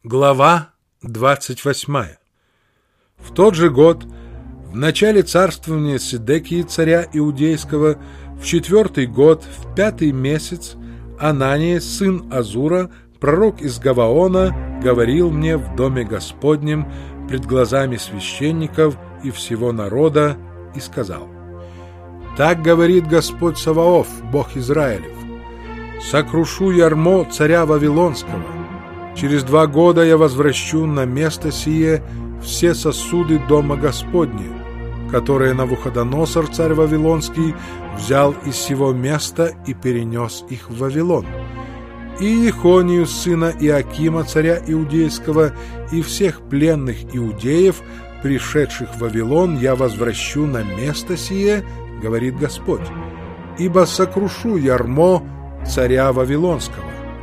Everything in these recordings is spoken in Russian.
Глава 28. В тот же год, в начале царствования Седекии, царя Иудейского, в 4-й год, в 5-й месяц, Анания, сын Азура, пророк из Гаваона, говорил мне в доме Господнем пред глазами священников и всего народа и сказал: «Так говорит Господь Саваоф, Бог Израилев: сокрушу ярмо царя Вавилонского. Через 2 года я возвращу на место сие все сосуды дома Господня, которые Навуходоносор, царь Вавилонский, взял из сего места и перенес их в Вавилон. И Иехонию, сына Иакима, царя Иудейского, и всех пленных иудеев, пришедших в Вавилон, я возвращу на место сие, говорит Господь, ибо сокрушу ярмо царя Вавилонского».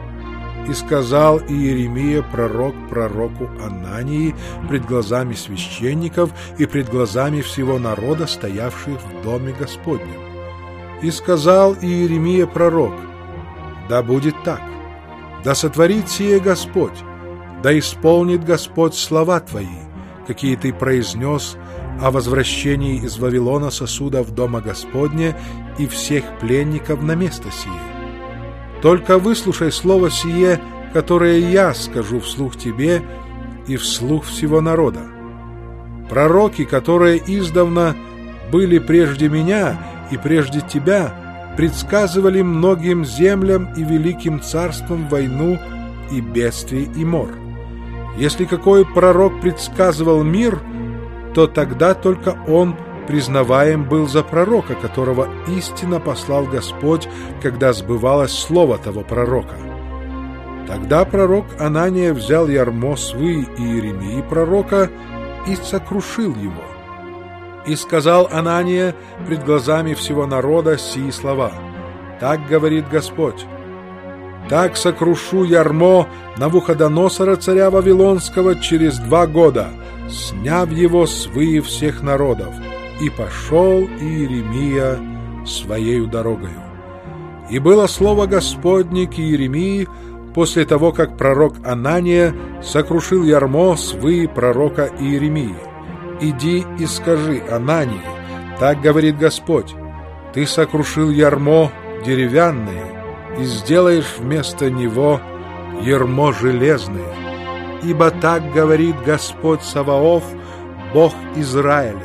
И сказал Иеремия пророк пророку Анании пред глазами священников и пред глазами всего народа, стоявших в доме Господнем. И сказал Иеремия пророк: «Да будет так, да сотворит сие Господь, да исполнит Господь слова твои, какие ты произнес о возвращении из Вавилона сосудов дома Господня и всех пленников на место сие. Только выслушай слово сие, которое я скажу вслух тебе и вслух всего народа. Пророки, которые издавна были прежде меня и прежде тебя, предсказывали многим землям и великим царствам войну и бедствие и мор. Если какой пророк предсказывал мир, то тогда только он признаваем был за пророка, которого истинно послал Господь, когда сбывалось слово того пророка. Тогда пророк Анания взял ярмо свы Иеремии пророка и сокрушил его. И сказал Анания пред глазами всего народа сии слова: «Так говорит Господь: так сокрушу ярмо Навуходоносора, царя Вавилонского, через 2 года, сняв его свы всех народов». И пошел Иеремия своею дорогою. И было слово Господне к Иеремии после того, как пророк Анания сокрушил ярмо свы пророка Иеремии: «Иди и скажи Анании: так говорит Господь, ты сокрушил ярмо деревянное и сделаешь вместо него ярмо железное. Ибо так говорит Господь Саваоф, Бог Израилев: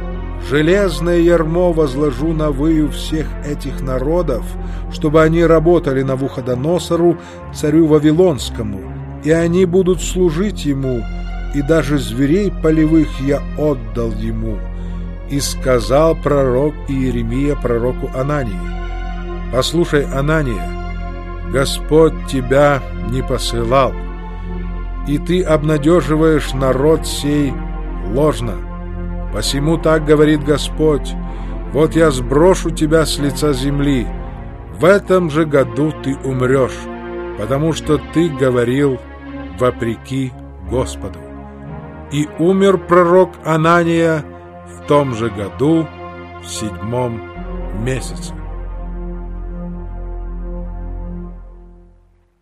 железное ярмо возложу на выю всех этих народов, чтобы они работали Навуходоносору, царю Вавилонскому, и они будут служить ему, и даже зверей полевых я отдал ему». И сказал пророк Иеремия пророку Анании: «Послушай, Анания, Господь тебя не посылал, и ты обнадеживаешь народ сей ложно. Посему так говорит Господь: вот я сброшу тебя с лица земли, в этом же году ты умрешь, потому что ты говорил вопреки Господу». И умер пророк Анания в том же году, в 7-м месяце.